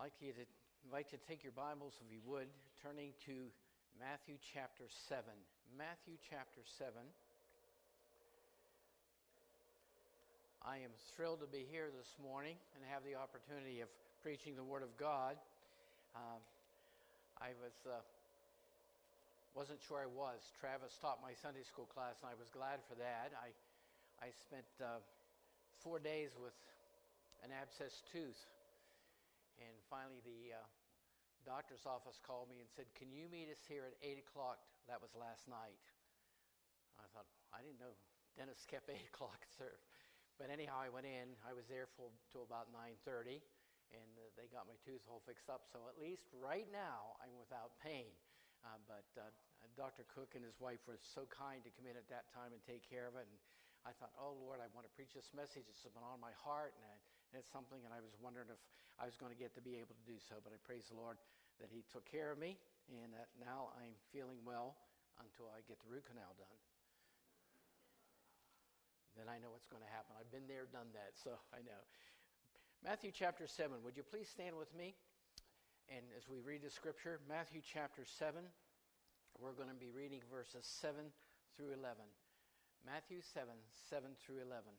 I'd invite you to take your Bibles, if you would, turning to Matthew chapter 7. Matthew chapter 7. I am thrilled to be here this morning and have the opportunity of preaching the Word of God. I wasn't sure I was. Travis taught my Sunday school class, and I was glad for that. I spent 4 days with an abscessed tooth. And finally, the doctor's office called me and said, "Can you meet us here at 8 o'clock? That was last night. I thought, I didn't know dentists kept 8 o'clock, sir. But anyhow, I went in. I was there till about 9:30, and they got my tooth all fixed up. So at least right now, I'm without pain. But Dr. Cook and his wife were so kind to come in at that time and take care of it. And I thought, oh, Lord, I want to preach this message. It's been on my heart, and it's something, and I was wondering if I was going to get to be able to do so. But I praise the Lord that He took care of me, and that now I'm feeling well until I get the root canal done. Then I know what's going to happen. I've been there, done that, so I know. Matthew chapter 7. Would you please stand with me? And as we read the scripture, Matthew chapter 7, we're going to be reading verses 7 through 11. Matthew 7, 7 through 11.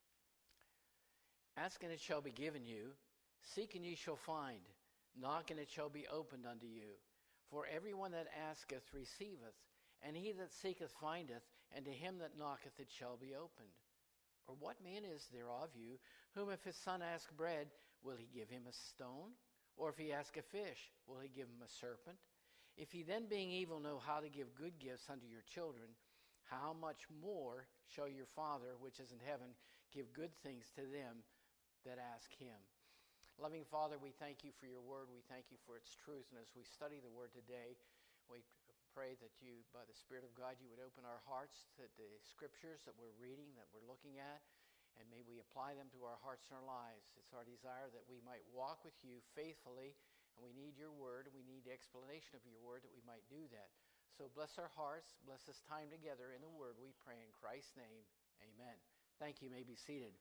Ask and it shall be given you. Seek and ye shall find. Knock and it shall be opened unto you. For everyone that asketh receiveth, and he that seeketh findeth, and to him that knocketh it shall be opened. Or what man is there of you, whom if his son ask bread, will he give him a stone? Or if he ask a fish, will he give him a serpent? If ye then being evil know how to give good gifts unto your children, how much more shall your Father, which is in heaven, give good things to them that ask him? Loving Father, we thank you for your word. We thank you for its truth. And as we study the word today, we pray that you, by the Spirit of God, you would open our hearts to the scriptures that we're reading, that we're looking at, and may we apply them to our hearts and our lives. It's our desire that we might walk with you faithfully, and we need your word, and we need the explanation of your word that we might do that. So bless our hearts, bless this time together in the word, we pray in Christ's name, amen. Thank you, you may be seated.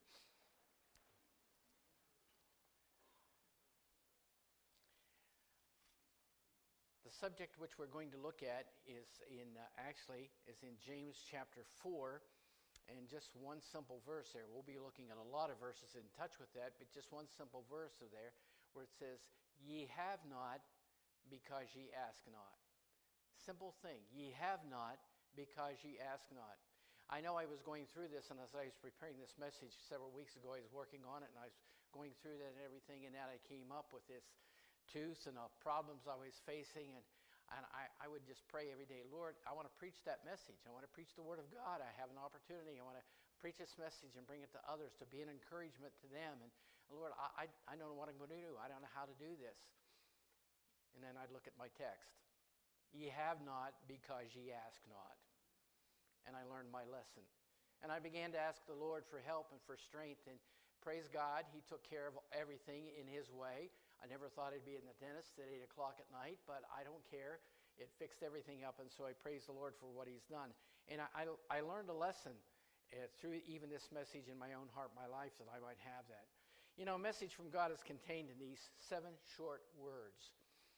The subject which we're going to look at is in James chapter 4, and just one simple verse there. We'll be looking at a lot of verses in touch with that, but just one simple verse there where it says, "Ye have not because ye ask not." Simple thing. Ye have not because ye ask not. I know I was going through this, and as I was preparing this message several weeks ago, I was working on it, and I was going through that and everything, and that I came up with this tooth and the problems I was facing, and I would just pray every day, Lord, I want to preach that message. I want to preach the Word of God. I have an opportunity. I want to preach this message and bring it to others to be an encouragement to them. And Lord, I don't know what I'm going to do. I don't know how to do this. And then I'd look at my text. Ye have not because ye ask not. And I learned my lesson. And I began to ask the Lord for help and for strength. And praise God, He took care of everything in His way. I never thought I'd be in the dentist at 8 o'clock at night, but I don't care. It fixed everything up, and so I praise the Lord for what He's done. And I learned a lesson through even this message in my own heart, my life, that I might have that. You know, a message from God is contained in these 7 short words.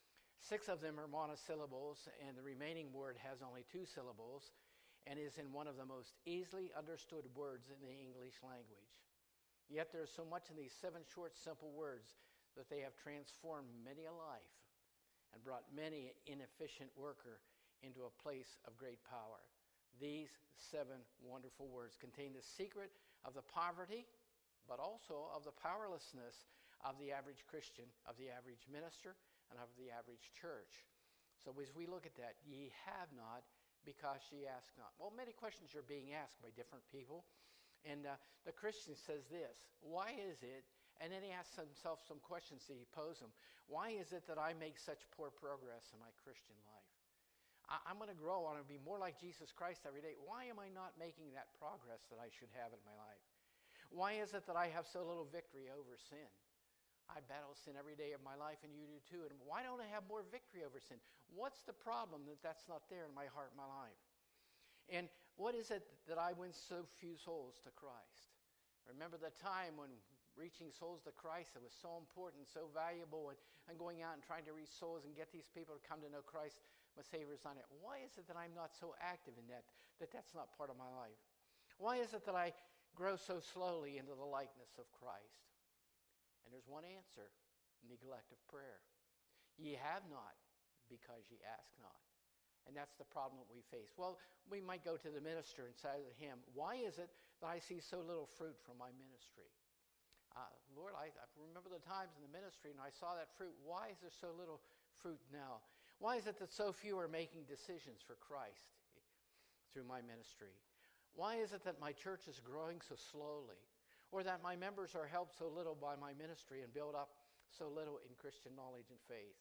6 of them are monosyllables, and the remaining word has only 2 syllables, and is in one of the most easily understood words in the English language. Yet there's so much in these 7 short, simple words that they have transformed many a life and brought many an inefficient worker into a place of great power. These 7 wonderful words contain the secret of the poverty, but also of the powerlessness of the average Christian, of the average minister, and of the average church. So as we look at that, ye have not because ye ask not. Well, many questions are being asked by different people. And the Christian says this, why is it, and then he asks himself some questions that he poses him. Why is it that I make such poor progress in my Christian life? I'm going to grow, I want to be more like Jesus Christ every day. Why am I not making that progress that I should have in my life? Why is it that I have so little victory over sin? I battle sin every day of my life, and you do too. And why don't I have more victory over sin? What's the problem that that's not there in my heart and my life? And what is it that I win so few souls to Christ? Remember the time when reaching souls to Christ that was so important, so valuable, and going out and trying to reach souls and get these people to come to know Christ, my Savior's on it. Why is it that I'm not so active in that's not part of my life? Why is it that I grow so slowly into the likeness of Christ? And there's one answer: neglect of prayer. Ye have not because ye ask not. And that's the problem that we face. Well, we might go to the minister and say to him, why is it that I see so little fruit from my ministry? Lord, I remember the times in the ministry and I saw that fruit. Why is there so little fruit now? Why is it that so few are making decisions for Christ through my ministry? Why is it that my church is growing so slowly? Or that my members are helped so little by my ministry and build up so little in Christian knowledge and faith?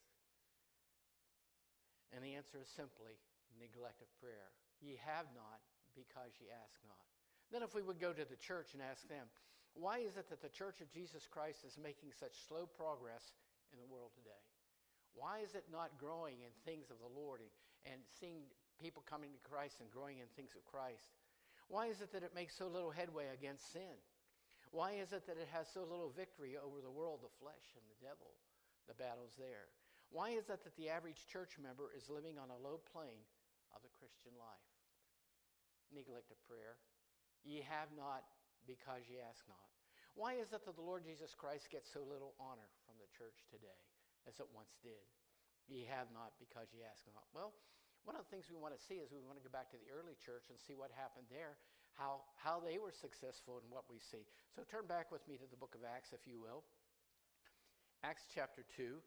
And the answer is simply neglect of prayer. Ye have not because ye ask not. Then if we would go to the church and ask them, why is it that the Church of Jesus Christ is making such slow progress in the world today? Why is it not growing in things of the Lord and seeing people coming to Christ and growing in things of Christ? Why is it that it makes so little headway against sin? Why is it that it has so little victory over the world, the flesh, and the devil? The battle's there. Why is it that the average church member is living on a low plane of the Christian life? Neglect of prayer. Ye have not because ye ask not. Why is it that the Lord Jesus Christ gets so little honor from the church today as it once did? Ye have not because ye ask not. Well, one of the things we want to see is we want to go back to the early church and see what happened there, how they were successful in what we see. So turn back with me to the book of Acts, if you will. Acts chapter 2.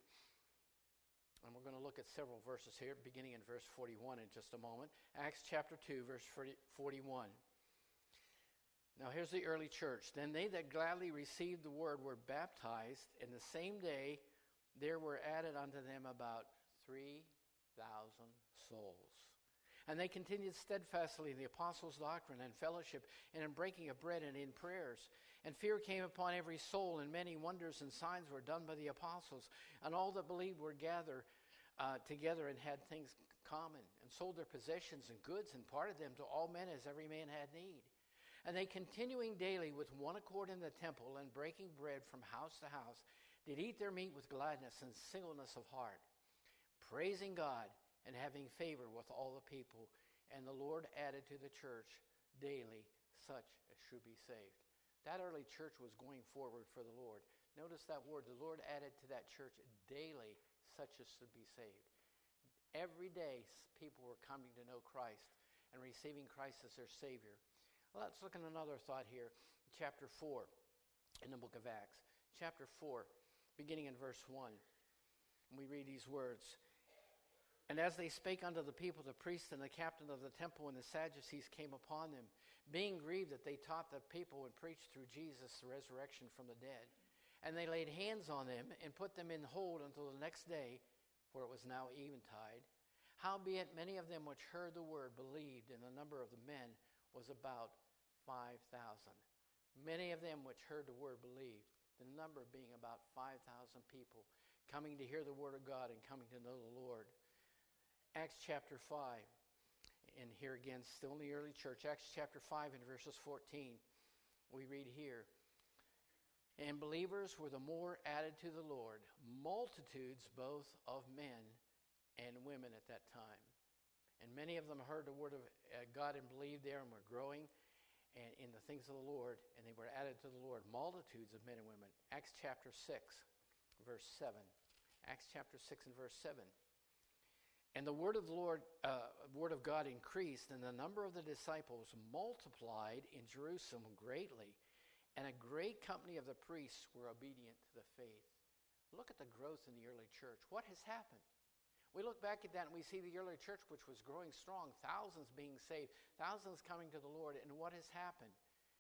And we're going to look at several verses here, beginning in verse 41 in just a moment. Acts chapter 2, verse 41. Now here's the early church. Then they that gladly received the word were baptized, and the same day there were added unto them about 3,000 souls. And they continued steadfastly in the apostles' doctrine and fellowship, and in breaking of bread and in prayers. And fear came upon every soul, and many wonders and signs were done by the apostles. And all that believed were gathered together and had things common, and sold their possessions and goods, and parted them to all men as every man had need. And they, continuing daily with one accord in the temple, and breaking bread from house to house, did eat their meat with gladness and singleness of heart, praising God and having favor with all the people. And the Lord added to the church daily such as should be saved. That early church was going forward for the Lord. Notice that word. The Lord added to that church daily such as should be saved. Every day people were coming to know Christ and receiving Christ as their Savior. Well, let's look at another thought here. Chapter 4 in the book of Acts. Chapter 4, beginning in verse 1. And we read these words. And as they spake unto the people, the priest and the captain of the temple and the Sadducees came upon them, being grieved that they taught the people and preached through Jesus the resurrection from the dead. And they laid hands on them and put them in hold until the next day, for it was now eventide. Howbeit many of them which heard the word believed, and the number of the men was about 5,000. Many of them which heard the word believed, the number being about 5,000 people coming to hear the word of God and coming to know the Lord. Acts chapter 5, and here again, still in the early church, Acts chapter 5 and verses 14, we read here, and believers were the more added to the Lord, multitudes both of men and women at that time. And many of them heard the word of God and believed there and were growing in the things of the Lord, and they were added to the Lord, multitudes of men and women. Acts chapter 6, verse 7. Acts chapter 6 and verse 7. And the word of the Lord, word of God increased, and the number of the disciples multiplied in Jerusalem greatly, and a great company of the priests were obedient to the faith. Look at the growth in the early church. What has happened? We look back at that and we see the early church, which was growing strong, thousands being saved, thousands coming to the Lord. And what has happened?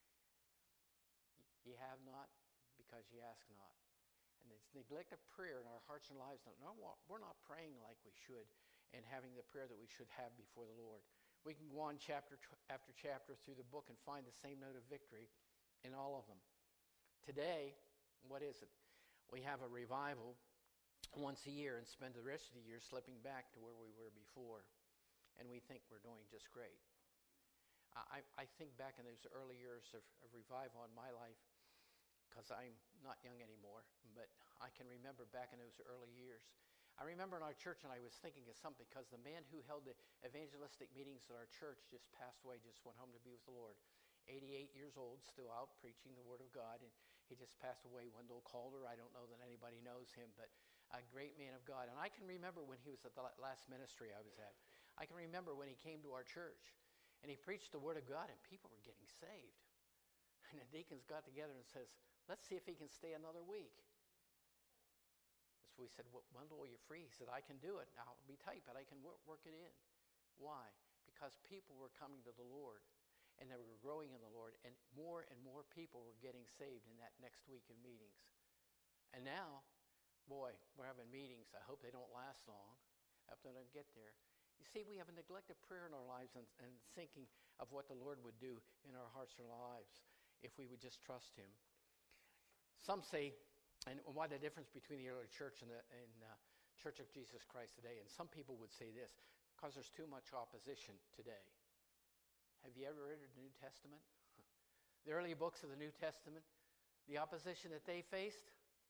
Ye have not because ye ask not. And it's neglect of prayer in our hearts and lives. No, we're not praying like we should and having the prayer that we should have before the Lord. We can go on chapter after chapter through the book and find the same note of victory in all of them. Today, what is it? We have a revival once a year and spend the rest of the year slipping back to where we were before, and we think we're doing just great. I think back in those early years of revival in my life, because I'm not young anymore, but I can remember back in those early years. I remember in our church, and I was thinking of something, because the man who held the evangelistic meetings at our church just passed away, just went home to be with the Lord. 88 years old, still out preaching the Word of God, and he just passed away, Wendell Calder. I don't know that anybody knows him, but a great man of God. And I can remember when he was at the last ministry I was at. I can remember when he came to our church, and he preached the Word of God, and people were getting saved. And the deacons got together and says, let's see if he can stay another week. So we said, well, Wendell, are you free? He said, I can do it. I'll be tight, but I can work it in. Why? Because people were coming to the Lord, and they were growing in the Lord, and more people were getting saved in that next week of meetings. And now, boy, we're having meetings. I hope they don't last long. I hope they don't get there. You see, we have a neglected prayer in our lives, and thinking of what the Lord would do in our hearts and lives if we would just trust Him. Some say, and why the difference between the early church and the Church of Jesus Christ today, and some people would say this, because there's too much opposition today. Have you ever read the New Testament? The early books of the New Testament, the opposition that they faced?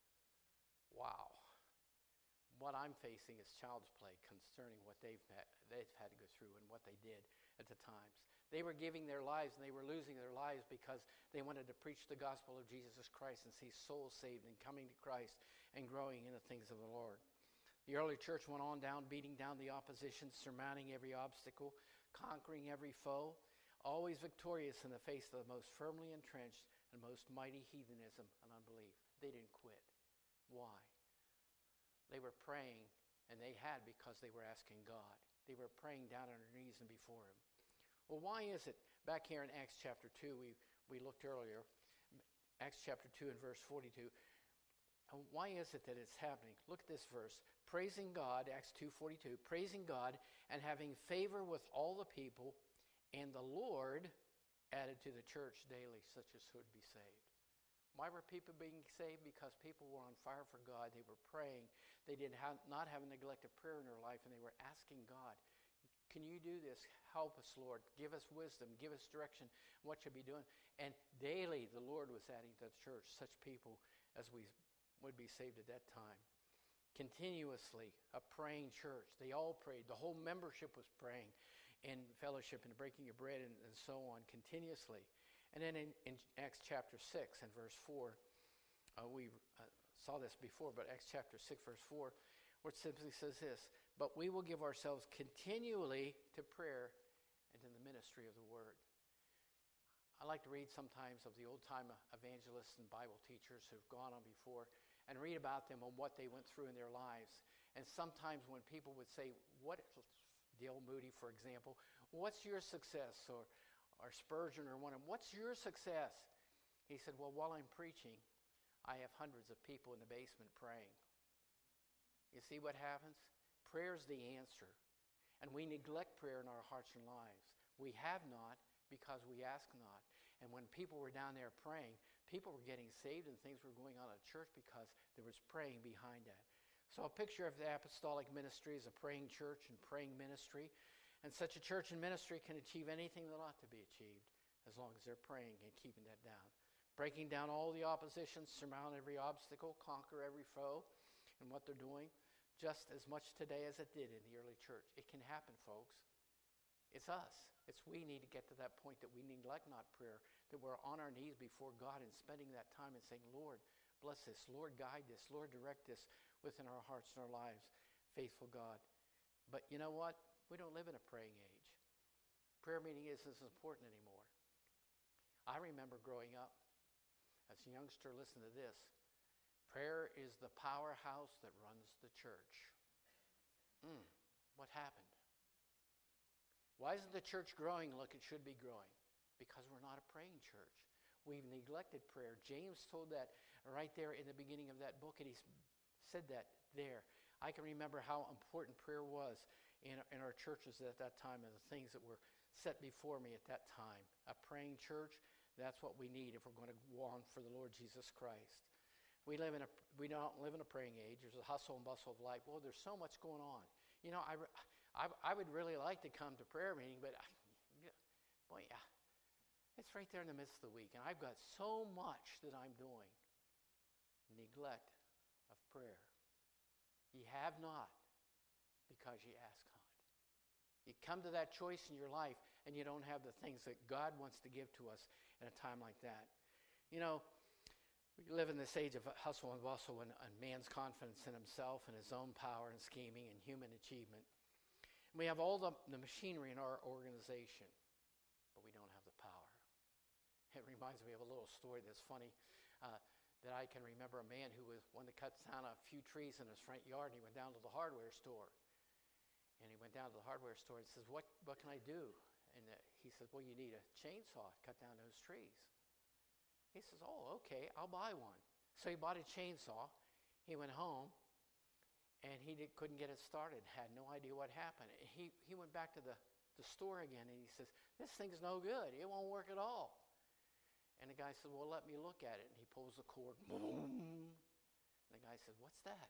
Wow. What I'm facing is child's play concerning what they've had to go through and what they did at the times. They were giving their lives, and they were losing their lives because they wanted to preach the gospel of Jesus Christ and see souls saved and coming to Christ and growing in the things of the Lord. The early church went on down, beating down the opposition, surmounting every obstacle, conquering every foe, always victorious in the face of the most firmly entrenched and most mighty heathenism and unbelief. They didn't quit. Why? They were praying, and they had because they were asking God. They were praying down on their knees and before Him. Well, why is it, back here in Acts chapter 2, we looked earlier, Acts chapter 2 and verse 42, why is it that it's happening? Look at this verse. Praising God, Acts 2:42, praising God and having favor with all the people, and the Lord added to the church daily such as would be saved. Why were people being saved? Because people were on fire for God. They were praying. They did not have a neglected prayer in their life, and they were asking God, can you do this? Help us, Lord. Give us wisdom. Give us direction. What should we be doing? And daily the Lord was adding to the church such people as we would be saved at that time. Continuously, a praying church. They all prayed. The whole membership was praying in fellowship and breaking of bread and so on continuously. And then in Acts chapter 6 and verse 4, we saw this before, but Acts chapter 6 verse 4, where it simply says this, but we will give ourselves continually to prayer and to the ministry of the word. I like to read sometimes of the old-time evangelists and Bible teachers who've gone on before and read about them and what they went through in their lives. And sometimes when people would say, Dale Moody, for example, what's your success? Or Spurgeon or one of them, what's your success? He said, well, while I'm preaching, I have hundreds of people in the basement praying. You see what happens? Prayer's the answer. And we neglect prayer in our hearts and lives. We have not because we ask not. And when people were down there praying, people were getting saved and things were going on at church because there was praying behind that. So a picture of the apostolic ministry is a praying church and praying ministry. And such a church and ministry can achieve anything that ought to be achieved as long as they're praying and keeping that down. Breaking down all the opposition, surmount every obstacle, conquer every foe in what they're doing. Just as much today as it did in the early church. It can happen, folks. It's us. It's we need to get to that point that we neglect not prayer, that we're on our knees before God and spending that time and saying, Lord, bless this. Lord, guide this. Lord, direct this within our hearts and our lives. Faithful God. But you know what? We don't live in a praying age. Prayer meeting isn't as important anymore. I remember growing up, as a youngster, listen to this. Prayer is the powerhouse that runs the church. What happened? Why isn't the church growing like it should be growing? Because we're not a praying church. We've neglected prayer. James told that right there in the beginning of that book, and he said that there. I can remember how important prayer was in our churches at that time and the things that were set before me at that time. A praying church, that's what we need if we're going to go on for the Lord Jesus Christ. We don't live in a praying age. There's a hustle and bustle of life. Well, there's so much going on. You know, I would really like to come to prayer meeting, but it's right there in the midst of the week, and I've got so much that I'm doing. neglect of prayer. Ye have not because ye ask not. You come to that choice in your life and you don't have the things that God wants to give to us in a time like that. You know, we live in this age of hustle and bustle and man's confidence in himself and his own power and scheming and human achievement. And we have all the machinery in our organization, but we don't have the power. It reminds me of a little story that's funny that I can remember. A man who wanted to cut down a few trees in his front yard, and he went down to the hardware store. And he went down to the hardware store and says, what can I do? And he says, well, you need a chainsaw to cut down those trees. He says, oh, okay, I'll buy one. So he bought a chainsaw. He went home, and he couldn't get it started, had no idea what happened. He went back to the store again, and he says, this thing's no good. It won't work at all. And the guy said, well, let me look at it. And he pulls the cord. Boom. And the guy said, what's that?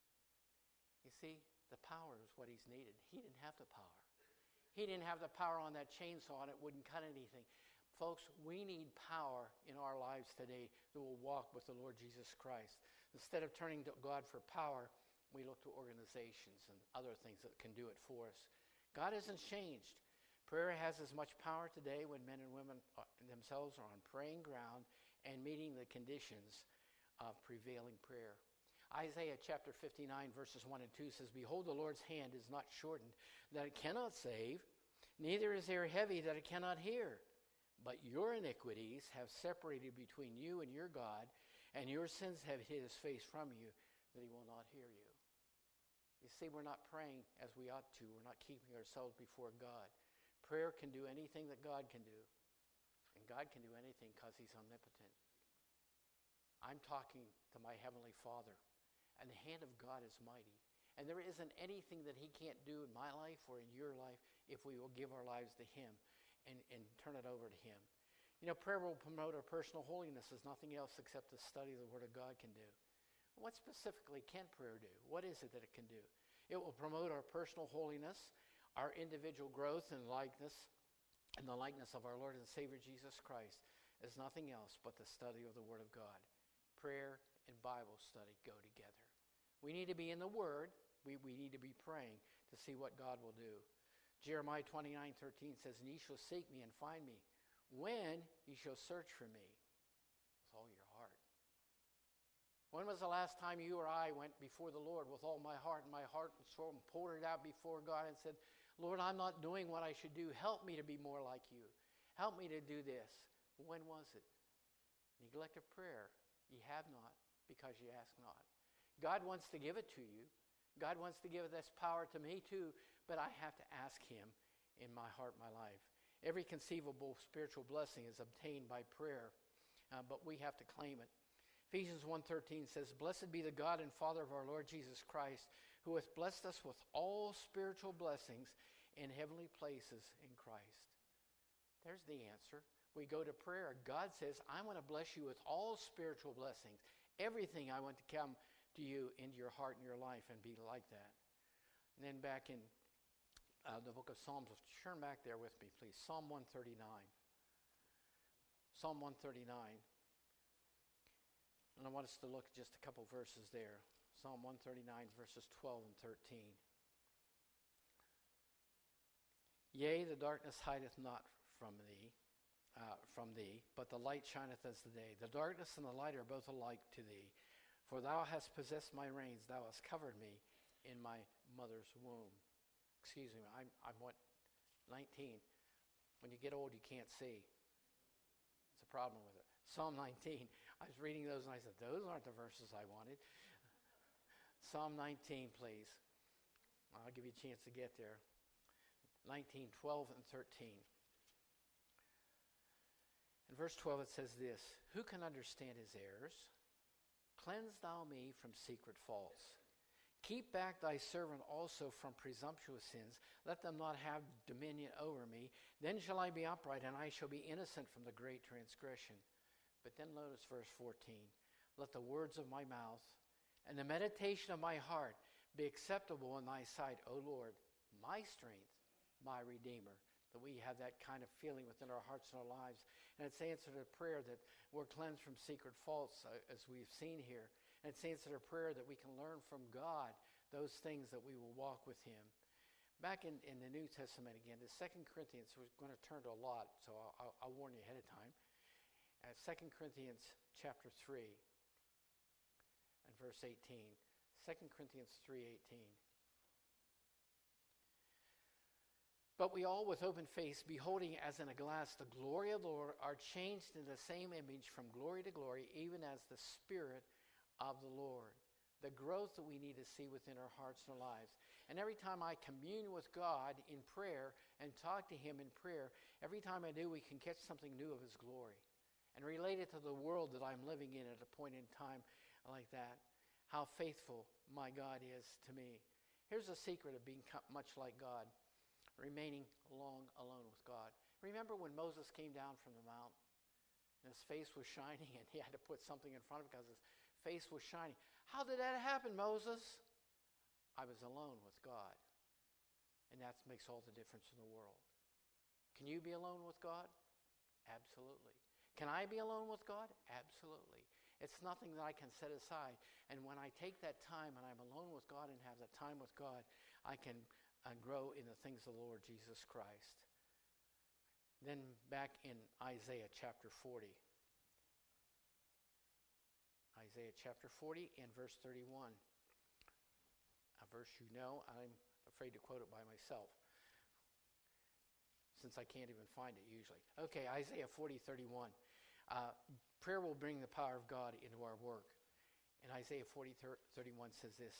You see, the power is what he's needed. He didn't have the power. He didn't have the power on that chainsaw, and it wouldn't cut anything. Folks, we need power in our lives today that will walk with the Lord Jesus Christ. Instead of turning to God for power, we look to organizations and other things that can do it for us. God hasn't changed. Prayer has as much power today when men and women themselves are on praying ground and meeting the conditions of prevailing prayer. Isaiah chapter 59 verses 1 and 2 says, behold, the Lord's hand is not shortened, that it cannot save, neither is there heavy that it cannot hear. But your iniquities have separated between you and your God, and your sins have hid his face from you, that he will not hear you. You see, we're not praying as we ought to. We're not keeping ourselves before God. Prayer can do anything that God can do. And God can do anything because he's omnipotent. I'm talking to my Heavenly Father. And the hand of God is mighty. And there isn't anything that he can't do in my life or in your life if we will give our lives to him and turn it over to him. You know, prayer will promote our personal holiness as nothing else except the study of the Word of God can do. What specifically can prayer do? What is it that it can do? It will promote our personal holiness, our individual growth and likeness, and the likeness of our Lord and Savior Jesus Christ as nothing else but the study of the Word of God. Prayer and Bible study go together. We need to be in the Word. We need to be praying to see what God will do. Jeremiah 29:13 says, and ye shall seek me and find me when ye shall search for me with all your heart. When was the last time you or I went before the Lord with all my heart and soul and poured it out before God and said, Lord, I'm not doing what I should do. Help me to be more like you. Help me to do this. When was it? Neglect of prayer. Ye have not because ye ask not. God wants to give it to you. God wants to give this power to me too, but I have to ask him in my heart, my life. Every conceivable spiritual blessing is obtained by prayer, but we have to claim it. Ephesians 1:13 says, blessed be the God and Father of our Lord Jesus Christ, who hath blessed us with all spiritual blessings in heavenly places in Christ. There's the answer. We go to prayer. God says, I want to bless you with all spiritual blessings. Everything I want to come to you into your heart and your life and be like that. And then back in the book of Psalms, turn back there with me, please. Psalm 139. Psalm 139. And I want us to look at just a couple verses there. Psalm 139, verses 12 and 13. Yea, the darkness hideth not from thee, but the light shineth as the day. The darkness and the light are both alike to thee. For thou hast possessed my reins, thou hast covered me in my mother's womb. Excuse me, I'm 19. When you get old, you can't see. It's a problem with it. Psalm 19. I was reading those and I said, those aren't the verses I wanted. Psalm 19, please. I'll give you a chance to get there. 19, 12, and 13. In verse 12 it says this, who can understand his errors? Cleanse thou me from secret faults. Keep back thy servant also from presumptuous sins. Let them not have dominion over me. Then shall I be upright, and I shall be innocent from the great transgression. But then notice verse 14. Let the words of my mouth and the meditation of my heart be acceptable in thy sight, O Lord, my strength, my Redeemer. That we have that kind of feeling within our hearts and our lives. And it's answered a prayer that we're cleansed from secret faults, as we've seen here. And it's answered our prayer that we can learn from God those things that we will walk with him. Back in the New Testament again, the 2 Corinthians, we're going to turn to a lot, so I'll warn you ahead of time. 2 Corinthians chapter 3 and verse 18. 2 Corinthians 3:18. But we all with open face, beholding as in a glass the glory of the Lord, are changed in the same image from glory to glory, even as the Spirit of the Lord. The growth that we need to see within our hearts and our lives. And every time I commune with God in prayer and talk to him in prayer, every time I do, we can catch something new of his glory and relate it to the world that I'm living in at a point in time like that. How faithful my God is to me. Here's a secret of being much like God. Remaining long alone with God. Remember when Moses came down from the mount and his face was shining and he had to put something in front of it because his face was shining. How did that happen, Moses? I was alone with God. And that makes all the difference in the world. Can you be alone with God? Absolutely. Can I be alone with God? Absolutely. It's nothing that I can set aside. And when I take that time and I'm alone with God and have that time with God, I can grow in the things of the Lord Jesus Christ. Then back in Isaiah chapter 40. Isaiah chapter 40 and verse 31. A verse you know, I'm afraid to quote it by myself, since I can't even find it usually. Okay, Isaiah 40:31. Prayer will bring the power of God into our work. And Isaiah 40:31 says this.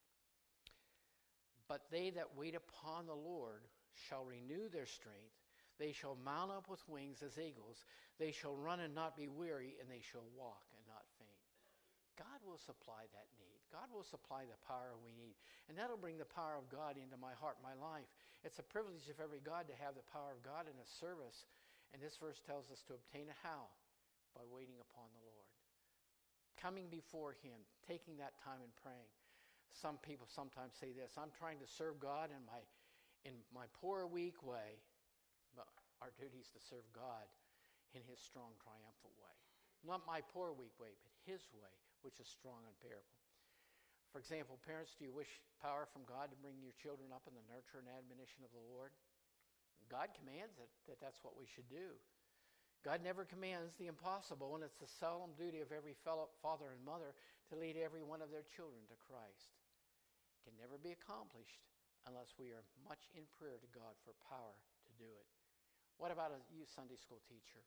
But they that wait upon the Lord shall renew their strength. They shall mount up with wings as eagles. They shall run and not be weary, and they shall walk and not faint. God will supply that need. God will supply the power we need. And that'll bring the power of God into my heart, my life. It's a privilege of every God to have the power of God in a service. And this verse tells us to obtain a how? By waiting upon the Lord. Coming before him, taking that time and praying. Some people sometimes say this, I'm trying to serve God in my poor, weak way. But our duty is to serve God in his strong, triumphant way. Not my poor, weak way, but his way, which is strong and bearable. For example, parents, do you wish power from God to bring your children up in the nurture and admonition of the Lord? God commands it, that's what we should do. God never commands the impossible, and it's the solemn duty of every fellow father and mother to lead every one of their children to Christ. It can never be accomplished unless we are much in prayer to God for power to do it. What about you, Sunday school teacher?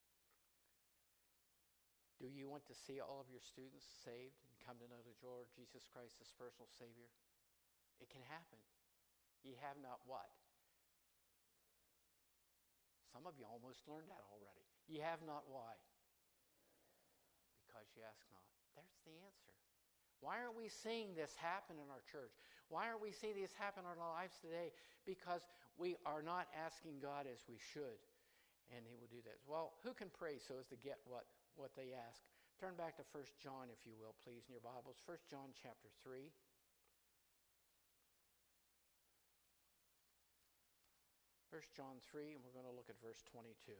Do you want to see all of your students saved and come to know the Lord Jesus Christ as personal Savior? It can happen. Ye have not what? Some of you almost learned that already. Ye have not why? Because you ask not. There's the answer. Why aren't we seeing this happen in our church? Why aren't we seeing this happen in our lives today? Because we are not asking God as we should. And he will do that. Well, who can pray so as to get what they ask? Turn back to 1 John, if you will, please, in your Bibles. 1 John chapter 3. 1 John 3, and we're going to look at verse 22.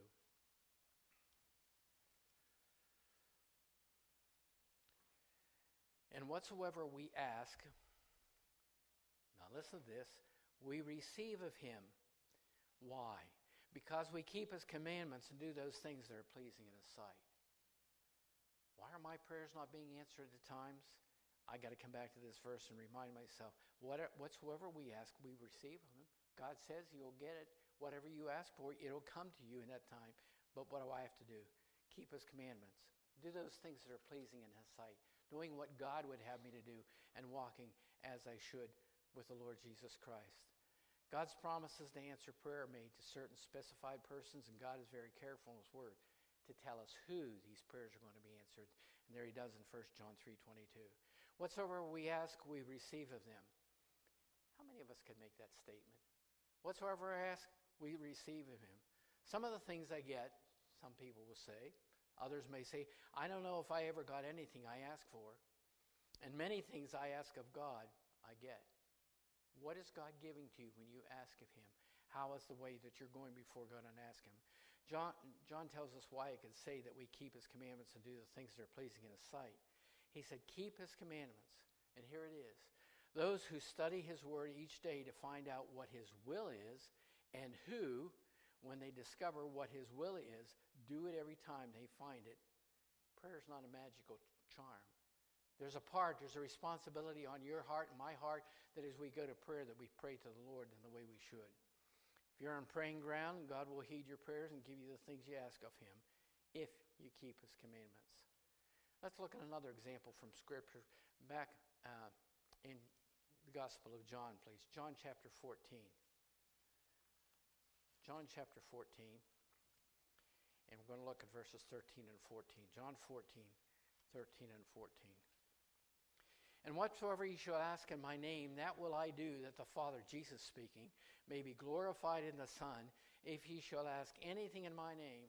And whatsoever we ask, now listen to this, we receive of him. Why? Because we keep his commandments and do those things that are pleasing in his sight. Why are my prayers not being answered at times? I got to come back to this verse and remind myself, whatsoever we ask, we receive of him. God says you'll get it. Whatever you ask for, it'll come to you in that time. But what do I have to do? Keep his commandments. Do those things that are pleasing in his sight. Doing what God would have me to do and walking as I should with the Lord Jesus Christ. God's promises to answer prayer are made to certain specified persons, and God is very careful in his word to tell us who these prayers are going to be answered. And there he does in 1 John 3:22. Whatsoever we ask, we receive of them. How many of us can make that statement? Whatsoever I ask, we receive of him. Some of the things I get, some people will say. Others may say, I don't know if I ever got anything I asked for. And many things I ask of God, I get. What is God giving to you when you ask of him? How is the way that you're going before God and ask him? John tells us why he can say that we keep his commandments and do the things that are pleasing in his sight. He said, keep his commandments. And here it is. Those who study his word each day to find out what his will is, and who, when they discover what his will is, do it every time they find it. Prayer is not a magical charm. There's a responsibility on your heart and my heart that as we go to prayer that we pray to the Lord in the way we should. If you're on praying ground, God will heed your prayers and give you the things you ask of him if you keep his commandments. Let's look at another example from Scripture back in the Gospel of John, please. John chapter 14. John chapter 14. And we're going to look at verses 13 and 14. John 14, 13 and 14. And whatsoever ye shall ask in my name, that will I do, that the Father, Jesus speaking, may be glorified in the Son. If ye shall ask anything in my name,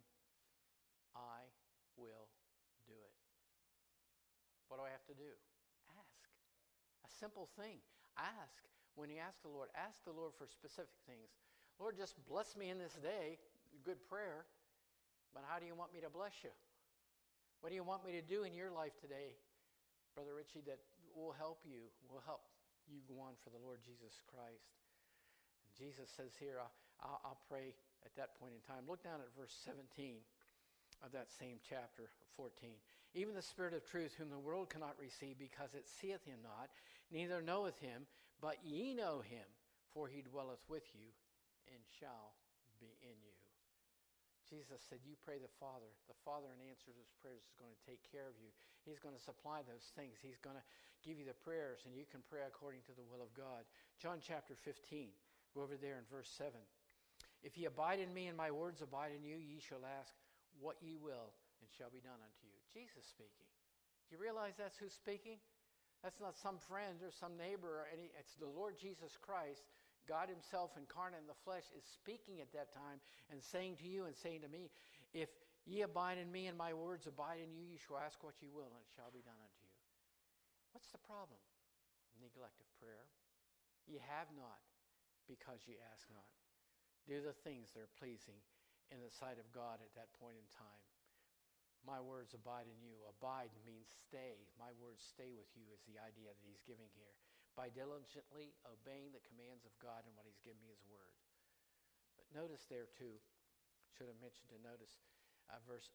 I will do it. What do I have to do? Ask. A simple thing. Ask. When you ask the Lord for specific things. Lord, just bless me in this day. Good prayer. But how do you want me to bless you? What do you want me to do in your life today, Brother Richie, that will help you go on for the Lord Jesus Christ? And Jesus says here, I'll pray at that point in time. Look down at verse 17 of that same chapter 14. Even the Spirit of truth, whom the world cannot receive, because it seeth him not, neither knoweth him, but ye know him, for he dwelleth with you, and shall be in you. Jesus said, you pray the Father. The Father, in answer to his prayers, is going to take care of you. He's going to supply those things. He's going to give you the prayers, and you can pray according to the will of God. John chapter 15. Go over there in verse 7. If ye abide in me, and my words abide in you, ye shall ask what ye will, and shall be done unto you. Jesus speaking. Do you realize that's who's speaking? That's not some friend or some neighbor. It's the Lord Jesus Christ. God himself incarnate in the flesh is speaking at that time and saying to you and saying to me, if ye abide in me and my words abide in you, ye shall ask what ye will, and it shall be done unto you. What's the problem? Neglect of prayer. Ye have not because ye ask not. Do the things that are pleasing in the sight of God at that point in time. My words abide in you. Abide means stay. My words stay with you is the idea that he's giving here. By diligently obeying the commands of God and what he's given me his word. But notice there too, should have mentioned to notice verse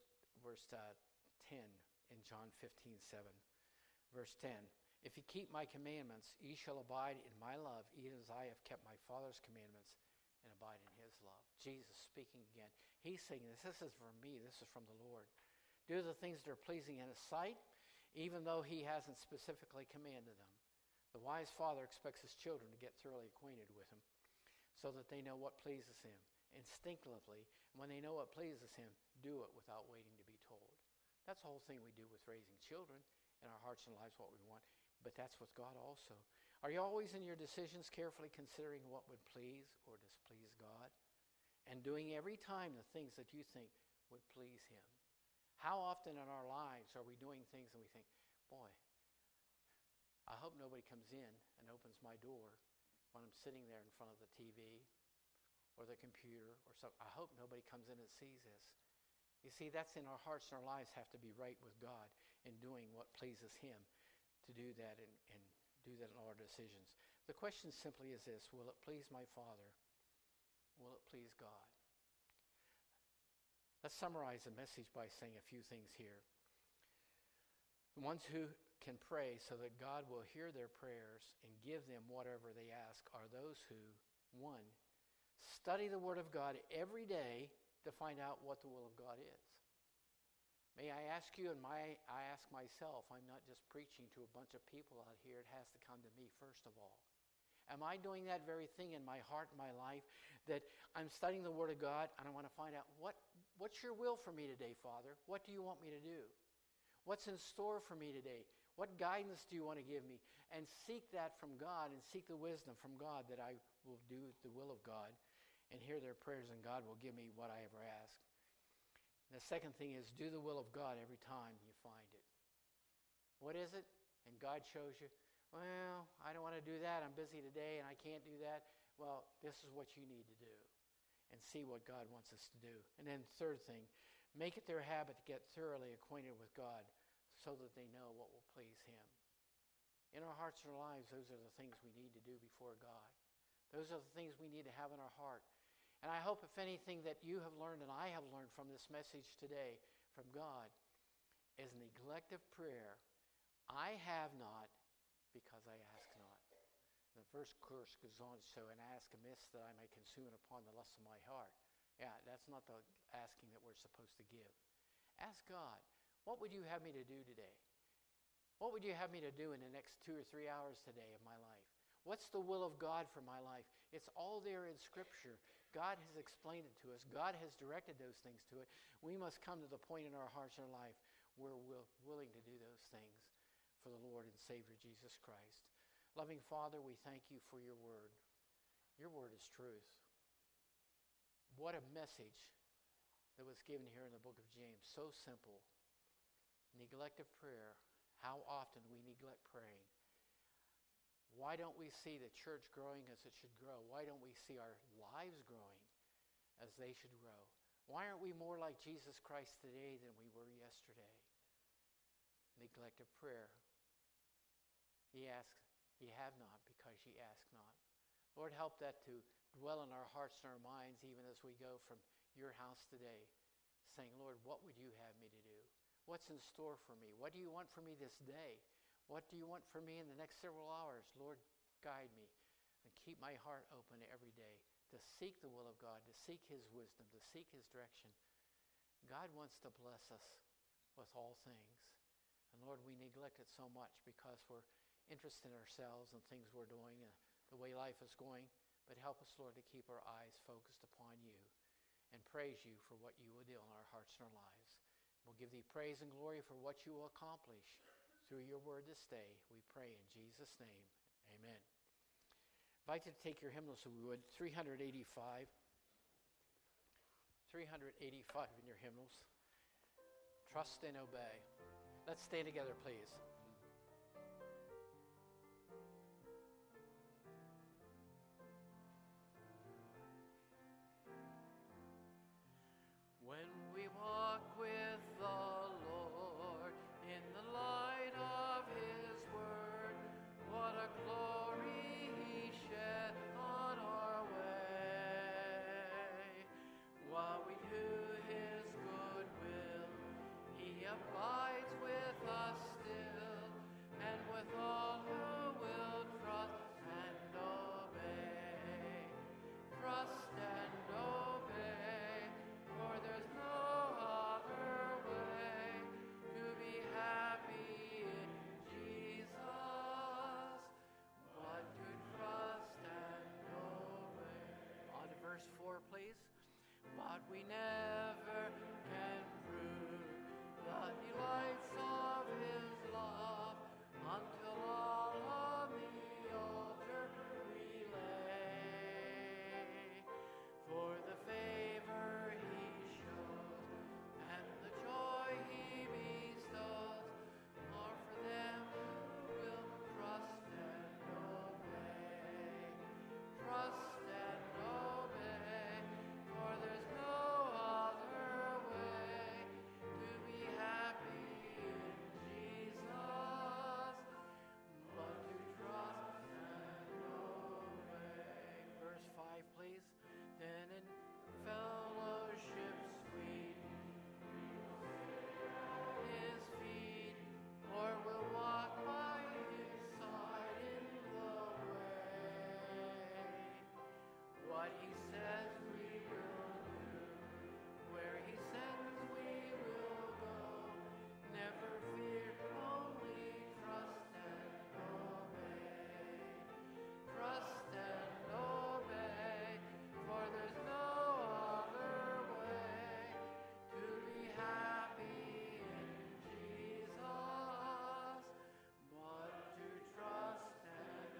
10 in John 15:7. Verse 10, if ye keep my commandments, ye shall abide in my love, even as I have kept my Father's commandments and abide in his love. Jesus speaking again. He's saying this is from me, this is from the Lord. Do the things that are pleasing in his sight, even though he hasn't specifically commanded them. The wise father expects his children to get thoroughly acquainted with him so that they know what pleases him instinctively. And when they know what pleases him, do it without waiting to be told. That's the whole thing we do with raising children in our hearts and lives, what we want. But that's with God also. Are you always in your decisions carefully considering what would please or displease God? And doing every time the things that you think would please him? How often in our lives are we doing things and we think, boy, I hope nobody comes in and opens my door when I'm sitting there in front of the TV or the computer or something. I hope nobody comes in and sees this. You see, that's in our hearts and our lives have to be right with God in doing what pleases him, to do that and do that in all our decisions. The question simply is this: will it please my Father? Will it please God? Let's summarize the message by saying a few things here. The ones who can pray so that God will hear their prayers and give them whatever they ask are those who, one, study the Word of God every day to find out what the will of God is. May I ask you, and I ask myself, I'm not just preaching to a bunch of people out here. It has to come to me first of all. Am I doing that very thing in my heart and my life, that I'm studying the Word of God and I want to find out what's your will for me today, Father? What do you want me to do? What's in store for me today? What guidance do you want to give me? And seek that from God and seek the wisdom from God that I will do the will of God and hear their prayers, and God will give me what I ever ask. And the second thing is do the will of God every time you find it. What is it? And God shows you, well, I don't want to do that. I'm busy today and I can't do that. Well, this is what you need to do, and see what God wants us to do. And then third thing, make it their habit to get thoroughly acquainted with God so that they know what will please Him. In our hearts and our lives, those are the things we need to do before God. Those are the things we need to have in our heart. And I hope, if anything, that you have learned and I have learned from this message today from God is neglect of prayer. I have not because I ask not. The first course goes on, so, and ask amiss that I may consume it upon the lusts of my heart. Yeah, that's not the asking that we're supposed to give. Ask God, what would you have me to do today? What would you have me to do in the next 2 or 3 hours today of my life? What's the will of God for my life? It's all there in Scripture. God has explained it to us. God has directed those things to it. We must come to the point in our hearts and our life where we're willing to do those things for the Lord and Savior Jesus Christ. Loving Father, we thank you for your word. Your word is truth. What a message that was given here in the book of James. So simple. Neglect of prayer. How often we neglect praying. Why don't we see the church growing as it should grow? Why don't we see our lives growing as they should grow? Why aren't we more like Jesus Christ today than we were yesterday? Neglect of prayer. Ye have not because ye ask not. Lord, help that to dwell in our hearts and our minds even as we go from your house today, saying, Lord, what would you have me to do? What's in store for me? What do you want for me this day? What do you want for me in the next several hours? Lord, guide me and keep my heart open every day to seek the will of God, to seek His wisdom, to seek His direction. God wants to bless us with all things. And Lord, we neglect it so much because we're interested in ourselves and things we're doing and the way life is going. But help us, Lord, to keep our eyes focused upon you and praise you for what you will do in our hearts and our lives. We'll give thee praise and glory for what you will accomplish through your word this day. We pray in Jesus' name. Amen. I'd like you to take your hymnals, if we would. 385. 385 in your hymnals. Trust and obey. Let's stay together, please. When we walk with the Lord in the light of His word, what a glory He shed on our way. While we do His good will, He abides with us still, and with all who will trust and obey. Trust and obey, for there's no other way to be happy in Jesus, but to trust and obey. On to verse 4, please. But we never can prove the delights of His love until all on the altar we lay. For the favor He shows and the joy He bestows are for them who will trust and obey. Trust and obey, for there's no other way to be happy in Jesus, but to trust and obey. Verse 5, please. Then in fellowship sweet, His feet, or we'll walk by His side in the way. What He says we will do, where He sends we will go. Never fear, only trust and obey. Trust and obey, for there's no other way to be happy in Jesus, but to trust and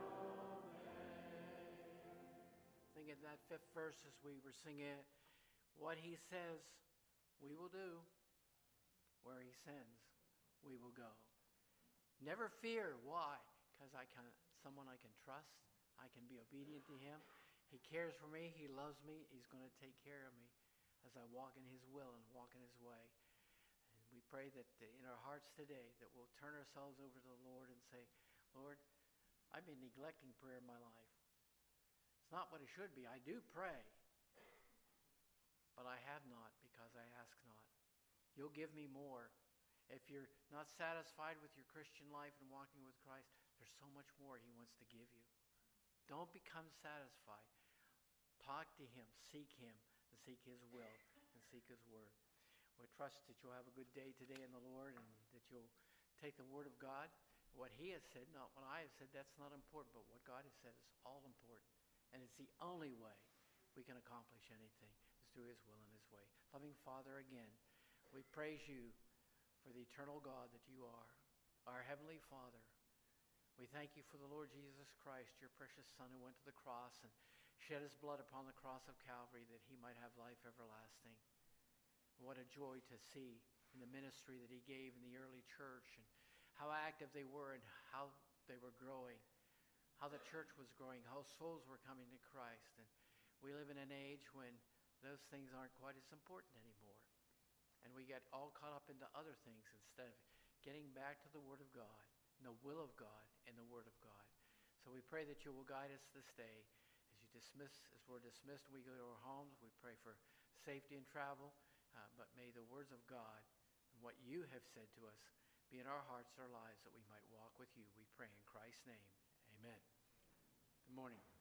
obey. Think of that 5th verse as we were singing it. What He says, we will do. Where He sends, we will go. Never fear. Why? Because someone I can trust. I can be obedient to Him. He cares for me. He loves me. He's going to take care of me as I walk in His will and walk in His way. And We pray that in our hearts today that we'll turn ourselves over to the Lord and say, Lord, I've been neglecting prayer in my life. It's not what it should be. I do pray, but I have not because I ask not. You'll give me more. If you're not satisfied with your Christian life and walking with Christ, there's so much more He wants to give you. Don't become satisfied. Talk to Him, seek Him, and seek His will, and seek His word. We trust that you'll have a good day today in the Lord, and that you'll take the word of God. What He has said, not what I have said, that's not important, but what God has said is all important. And it's the only way we can accomplish anything, is through His will and His way. Loving Father, again, we praise You for the eternal God that You are, our Heavenly Father. We thank You for the Lord Jesus Christ, Your precious Son, who went to the cross and shed His blood upon the cross of Calvary that He might have life everlasting. What a joy to see in the ministry that He gave in the early church, and how active they were and how they were growing, how the church was growing, how souls were coming to Christ. And we live in an age when those things aren't quite as important anymore. And we get all caught up into other things instead of getting back to the Word of God, and the will of God, and the Word of God. So we pray that You will guide us this day as we're dismissed and we go to our homes. We pray for safety in travel. But may the words of God and what You have said to us be in our hearts, our lives, that we might walk with You. We pray in Christ's name. Amen. Good morning.